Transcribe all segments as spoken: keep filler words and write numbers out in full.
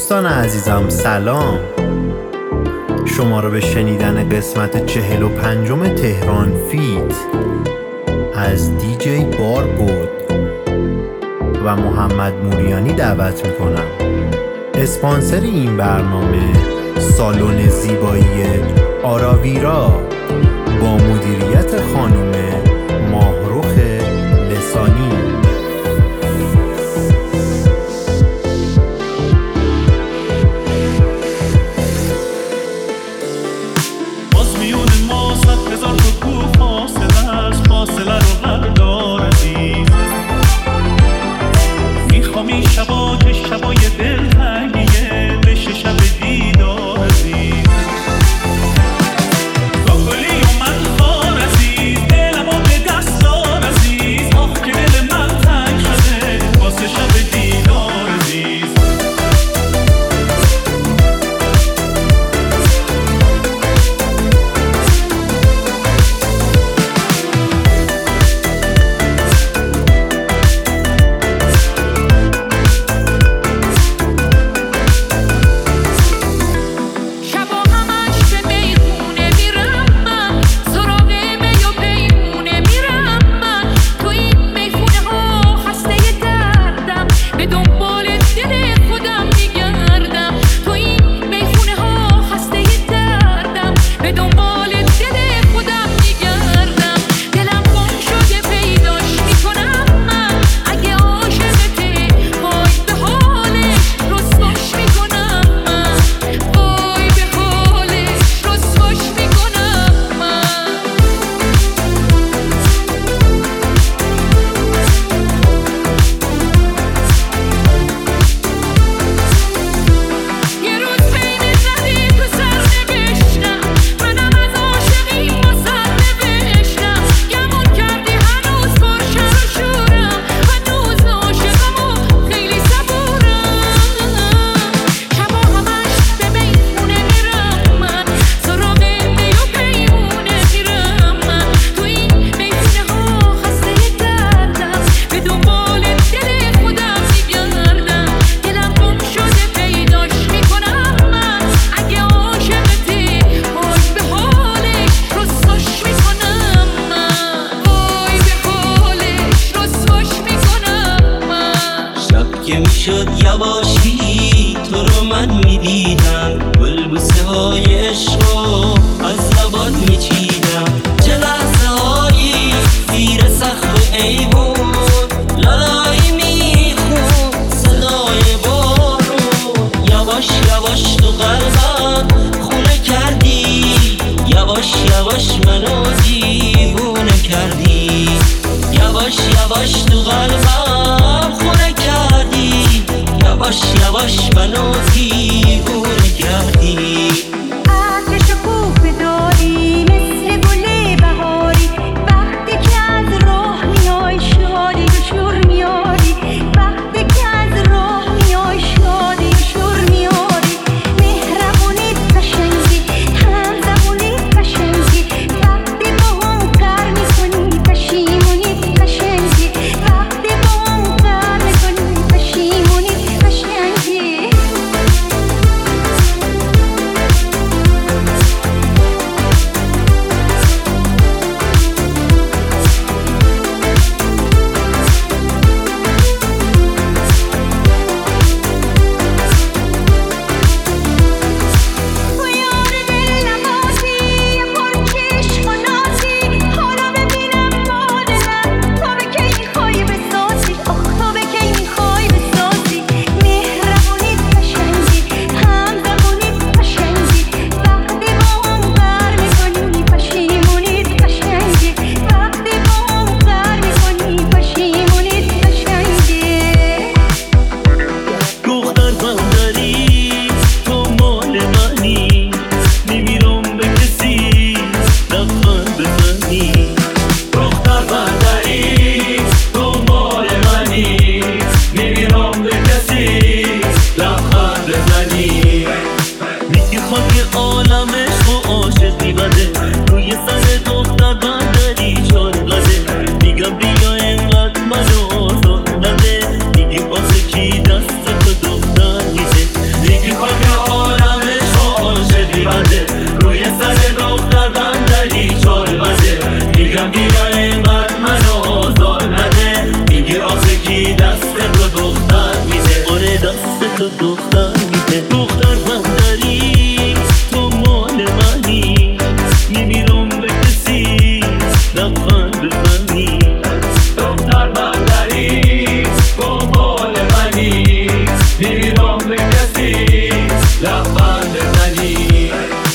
دوستان عزیزم سلام، شما رو به شنیدن قسمت چهل و پنجم تهران فیت از دیجی باربود و محمد موریانی دعوت میکنم. اسپانسر این برنامه سالن زیبایی آراویرا با مدیریت خانم ماهروخ لسانی. شد یواشی تو رو من میدیدم، بلبوسه های عشقو از لبات میچیدم، چه لحظه هایی زیر سقف ایوون لالایی میخون صدای بارون، یواش یواش تو قلبم خونه کردی، یواش یواش منو دیوونه کردی، یواش یواش تو قلبم خونه کردی، یواش یواش منو دیوونه کردی. آتش و کوفه داری مثل گل بهاری، وقتی که از راه میای شادی و شور میاری، وقتی که از راه میای شادی و شور میاری، مهربونی قشنگی هم زبونی قشنگی، وقتی با هم کار میکنی پشیمونی قشنگی، وقتی با هم کار میکنی پشیمونی قشنگی. شد دختر میده. دختر بندری تو مال منی، میمیرم به کسی لبخند بزنی. دختر بندری تو مال منی، میمیرم به کسی لبخند بزنی.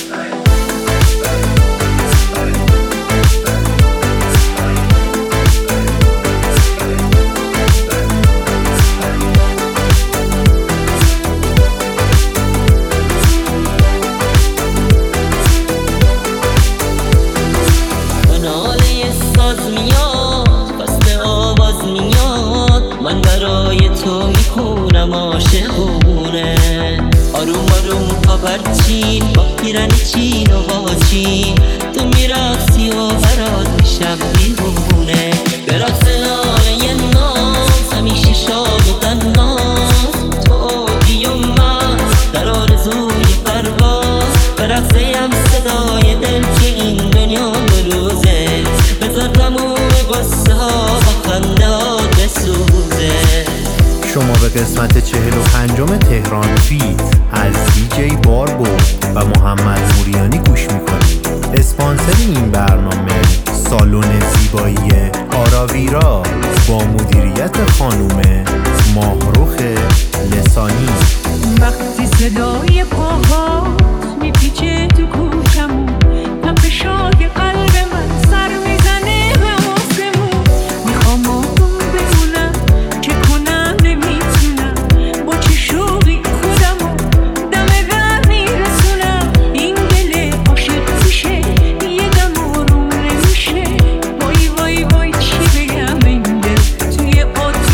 من برای تو میخونم عاشقونه، آروم آروم تا برچین با پیرن چین و باچین. تو میرقصی و برات میشم دیوونه، به رقص لاله ناز همیشه شاد و دناز. تو عودی و من در آرزوی پرواز، به رقصیم صدای دل که این دنیا دو روزه. بذار تموم قصه ها با خنده ها بسوزه. شما به قسمت چهل و پنجم تهران فیت از دیجی باربود و محمد موریانی گوش میکنید. اسپانسر این برنامه سالن زیبایی آراویرا با مدیریت خانوم ماهرخ لسانی. وقتی صدای پاهات میپیچه تو کوچمون، تپشای قلب من سر میزنه به آسمون. میخوام آروم بمونم چه کنم نمیتونم، با چه شوقی خودمو دم در میرسونم. این دل عاشق میشه یه دم آروم نمیشه. وای وای وای چی بگم این دل توی آتیشه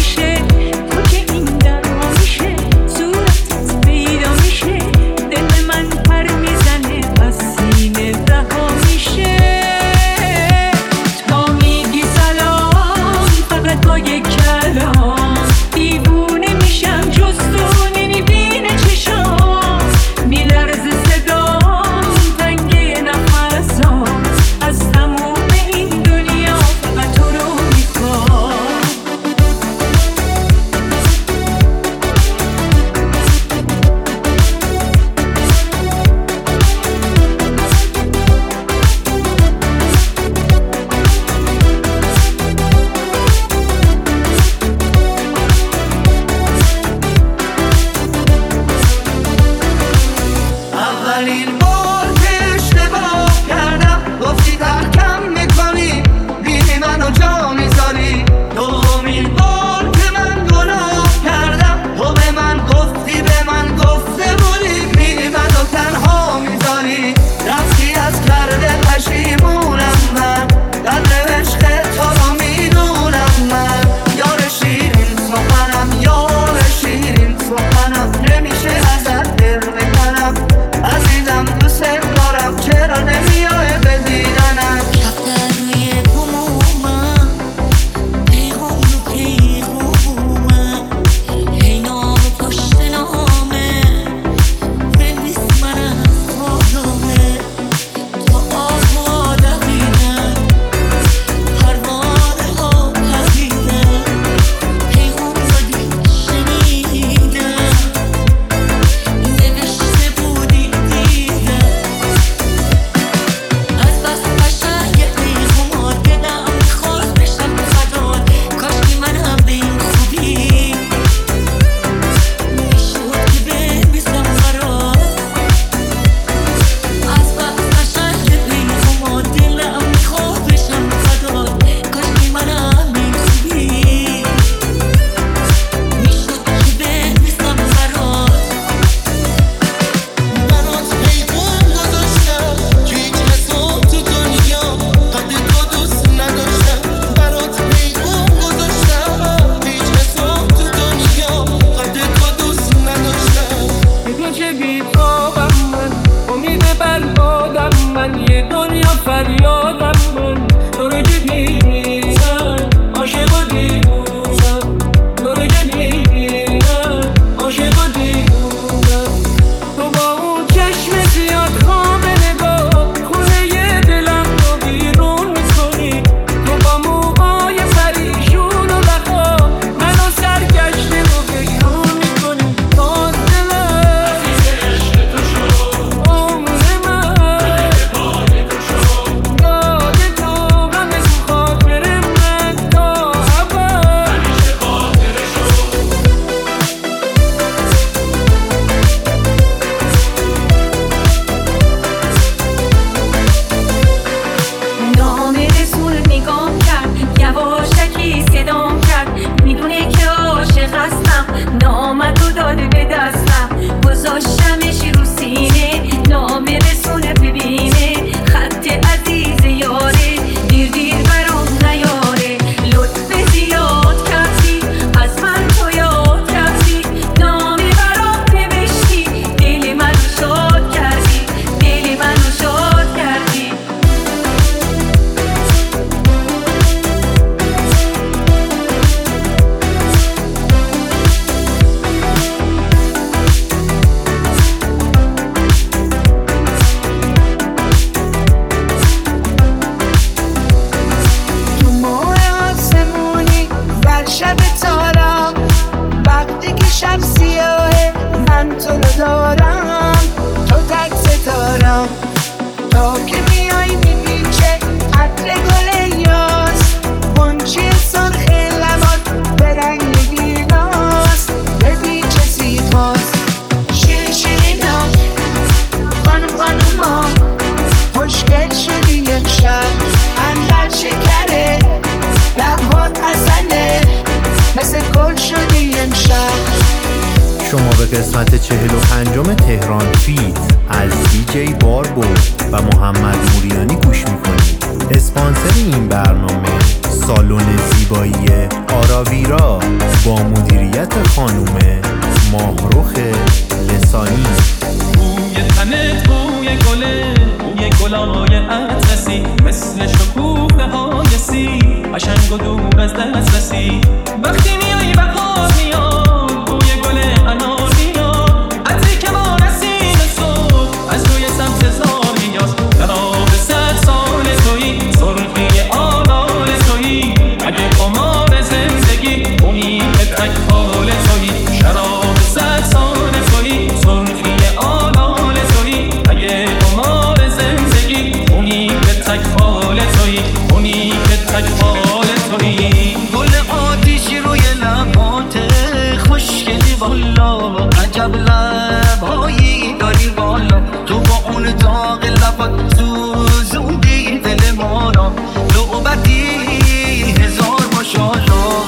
وقتی که شب سیاهه من تو رو دارم، تو تک ستارم. تا که میای میپیچه عطر گل یاس، غنچه سرخ لبات به رنگ گیلاس، بپیچه سیخاست شیرین شیرینم. خانم خانوما خوشگل شدی امشب، اندر شکره لبات حسنه، مثل گل شدی امشب. شما به قسمت چهل و پنجم تهران فیت از دی جی باربو و محمد موریانی گوش میکنید. اسپانسر این برنامه سالن زیبایی آراویرا با مدیریت خانوم ماهرخ لسانی. بوی تنت بوی گله، بوی گلای اطلسی، مثل شکوفه های سی، قشنگ و دور از دسترسی. وقتی میای بهار میاد، بوی گل انار میاد، عطری که با نسیم صبح از روی سبز زار میاد. در آب صد سال تویی، سرخی آلال تویی، اگه قمار زندگی اونی که تک حال تویی. شراب صد سال تویی، سرخی آلال تویی، اگه قمار زندگی اونی که تک حال تویی، اونی که تک حال تویی. گل آتیشی روی لبات خوشگلی والا، عجب لبایی داری والا. تو با اون داغ لبات سوزوندی دل ما را، لعبتی هزار ماشاءالله.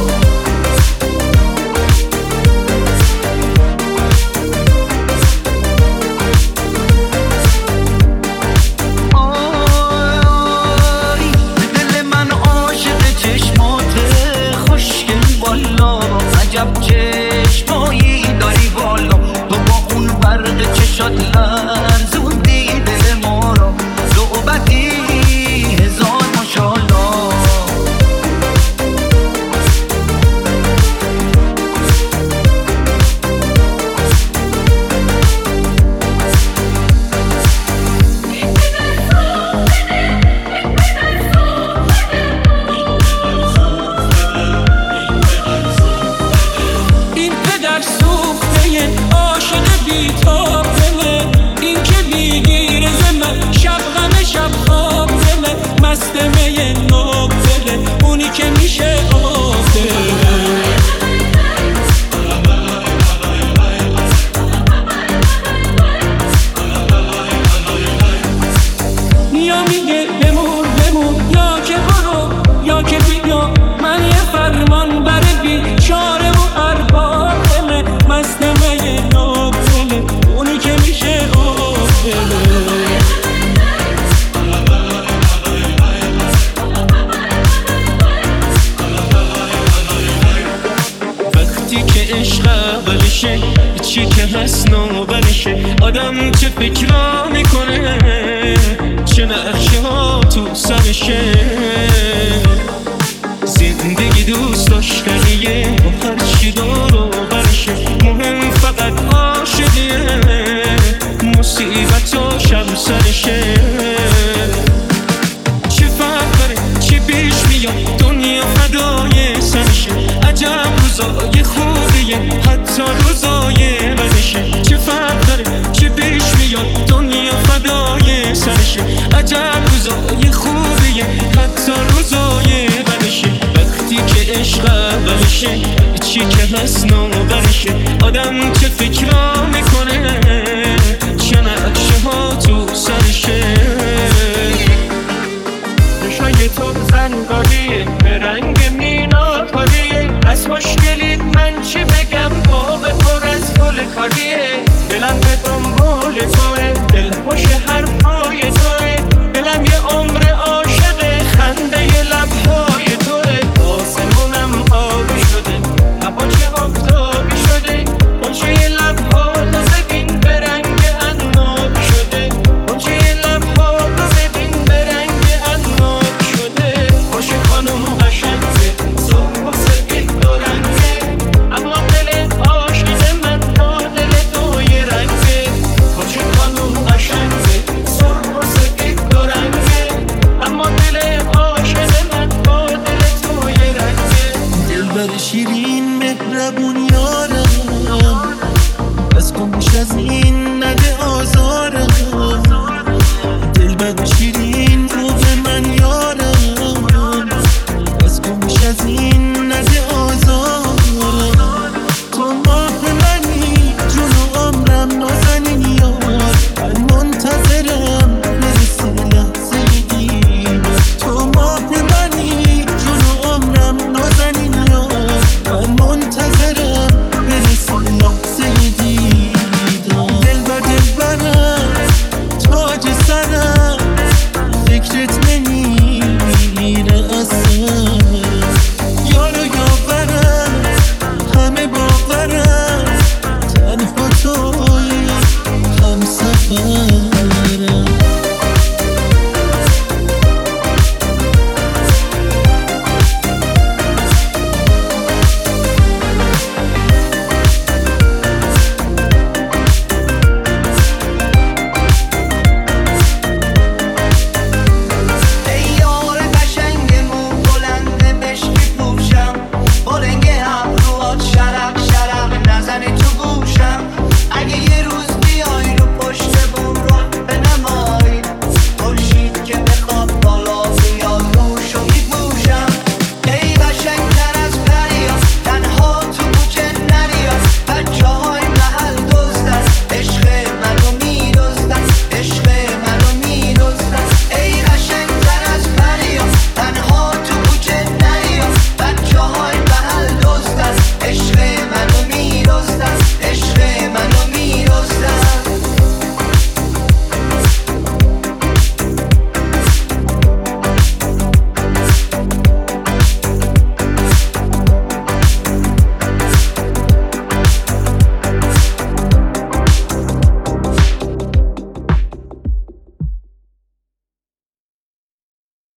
عجب چشمایی داری والا، تو با اون برق چشات لرزوندی دل ما را، لعبتی هزار ماشاءالله. چی که هست نوبرشه، آدم چه فکرا میکنه، چه نقشه ها تو سرشه. زندگی دوست داشتنیه با هر چی دار و برشه، مهم فقط عاشقیه، مصیبت و شب سرشه. چه فرق داره چی پیش میاد، دنیا فدای سرشه. عجب روزای خوبیه حتی روزای بدشه. چه فرق داره چی پیش میاد، دنیا فدای سرشه. عجب روزای خوبیه حتی روزای بدشه. وقتی که عشق اولشه، چی که هست نوبرشه، آدم چه فکرا میکنه، چه نقشه ها تو سرشه. چشای تو زنگاریه به رنگ مینا کاریه، از مشکلیت من چی بگم، باغ پر از گل کاریه. دلم به دنبال توه، دل خوش حرفای توه، دلم یه عمر عاشق خنده لبهای توه. آسمونم آبی شده، هوا چه آفتابی شده، غنچه لبها رو ببین به رنگ این مهربون یارم، از کن بیش از این نده آزارم.